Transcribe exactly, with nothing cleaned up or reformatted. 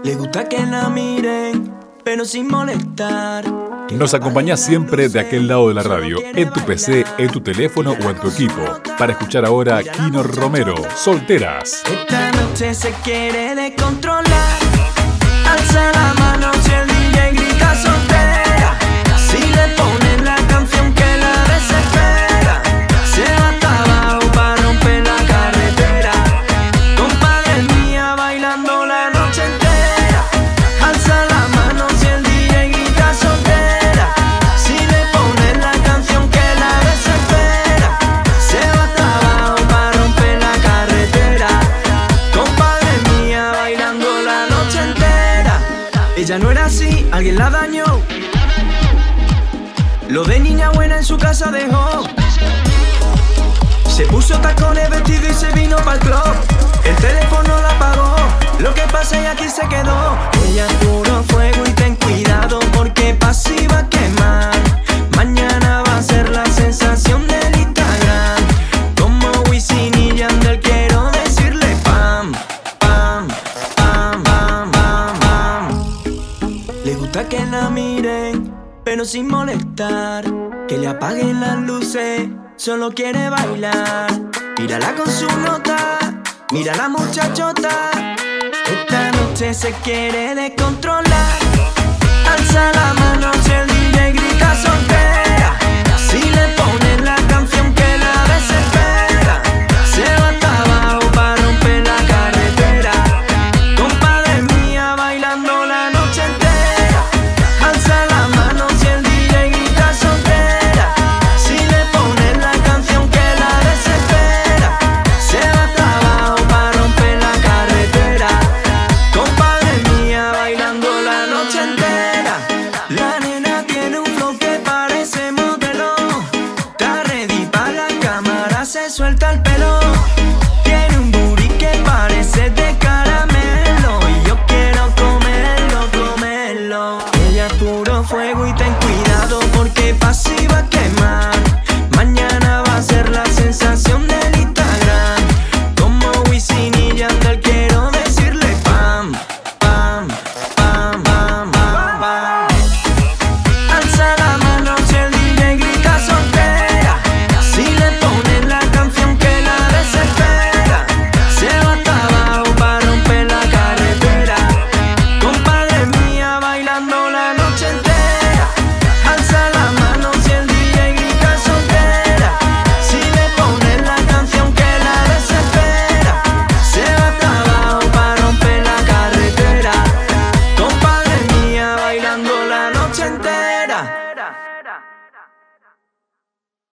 Le gusta que la miren, pero sin molestar. Nos acompañás siempre de aquel lado de la radio, en tu P C, en tu teléfono o en tu equipo. Para escuchar ahora Kino Romero, Solteras. Esta noche se quiere descontrolar. Alza la mano si el D J grita soltera. Si le ponen la canción que la desespera, se va hasta abajo para romper la carretera. Compadre mía bailando la noche entera. Alza la mano si el D J grita soltera. Si le ponen la canción que la desespera, se va hasta abajo para romper la carretera. Compadre mía bailando la noche entera. Ella no era así, alguien la dañó. Lo de niña buena en su casa dejó. Se puso tacones, vestido y se vino pa'l club. El teléfono la apagó. Lo que pasa y aquí se quedó. Ella es puro fuego y ten cuidado, porque pasiva a quemar. Mañana va a ser la sensación del Instagram. Como Wisin y Yandel quiero decirle pam, pam, pam, pam, pam, pam. Le gusta que la miren, pero sin molestar. Que le apaguen las luces, solo quiere bailar. Mírala con su nota, mira la muchachota. Esta noche se quiere descontrolar. Alza la mano